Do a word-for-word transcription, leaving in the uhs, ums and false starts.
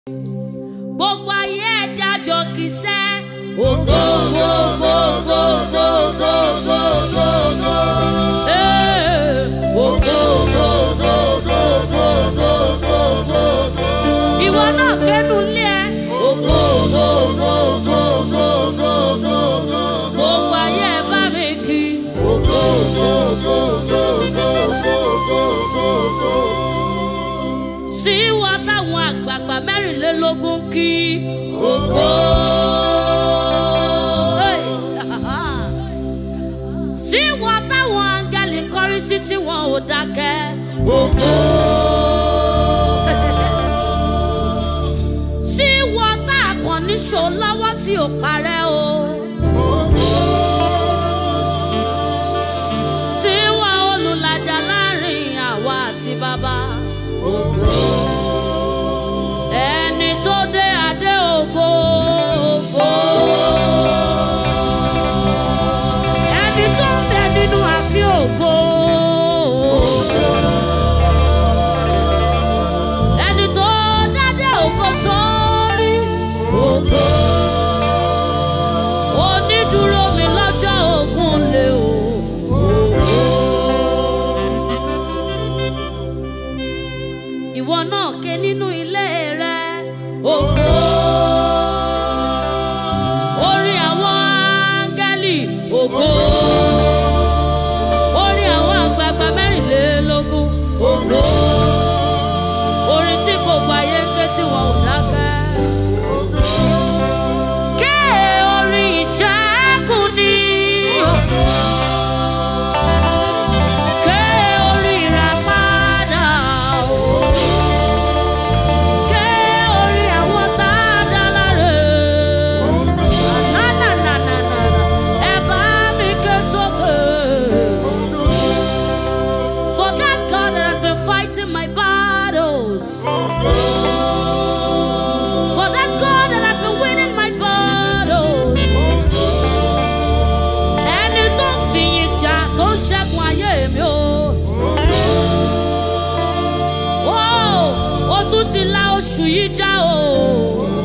Gbogbo ayé ẹja jọ kìsẹ́. Ògo ògo ògo ògo ògo ògo ògo. Ògo ògo ògo ògo ògo ògo ògo. Ìwọ náà kẹ́nu lé ẹ. Ògo ògo ògo ògo ògo ògo ògo. Gbogbo ayé ẹ bá mi kí. Ògo ògo ògo ògo ògo ògo ògo. Sí wọ́n táwọn àgbààgbà mẹ́rìnlélógún kí. Ògo. Sí wọ́n táwọn áńgẹ́lì kọrí sí tí wọn ò dákẹ́. Ògo. Sí wọ́n tá àkànní ṣò lọ́wọ́ tí ò parẹ́ o. Sí wọ́n olùlàjà láàrin àwa àti bàbá. Ẹni tó dé adé ògo ògo. Ẹni tó ń bẹ nínú ààfin ògo. Ẹni tó dádé ògo sórí ògo. Onídùúró mi lọ́jọ́ ogun lé o. Ìwọ náà ké nínú ilé rẹ. Ògo. Orí àwọn áńgẹ́lì. Ògo. Orí àwọn àgbààgbà mẹ́rìnlélógún. Ògo. Orin tí gbogbo ayé ń ké tí wọn ò dákẹ́. Ké orin ìṣẹ́gun ni. Ké orin ìràpadà o. Ké orin àwọn tá a dá láre. Na na na na na na. Ẹ bá mi ké sókè. For that God that has been fighting my battles. For that God that has been winning my battles. Ẹni tó ń fi yín jà tó ń ṣẹ́gun ayé mi o. Ó tún ti la oṣù yìí já o.